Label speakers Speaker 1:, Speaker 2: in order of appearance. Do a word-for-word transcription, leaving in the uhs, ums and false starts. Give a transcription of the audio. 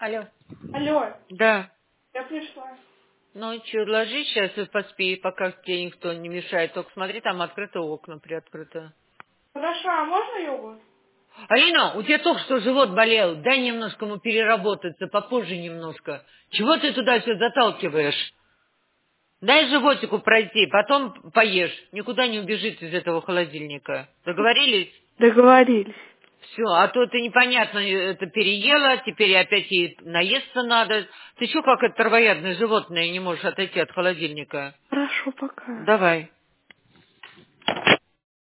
Speaker 1: Алло.
Speaker 2: Алло,
Speaker 1: Да.
Speaker 2: я пришла.
Speaker 1: Ну, что, ложись сейчас и поспи, пока тебе никто не мешает. Только смотри, там открыто окна, приоткрыто.
Speaker 2: Хорошо, а можно йогурт?
Speaker 1: Алина, у тебя только что живот болел. Дай немножко ему переработаться, попозже немножко. Чего ты туда все заталкиваешь? Дай животику пройти, потом поешь. Никуда не убежит из этого холодильника. Договорились?
Speaker 2: Договорились.
Speaker 1: Все, а то ты непонятно это переела, теперь опять ей наесться надо. Ты что, как это травоядное животное, не можешь отойти от холодильника?
Speaker 2: Хорошо, пока.
Speaker 1: Давай.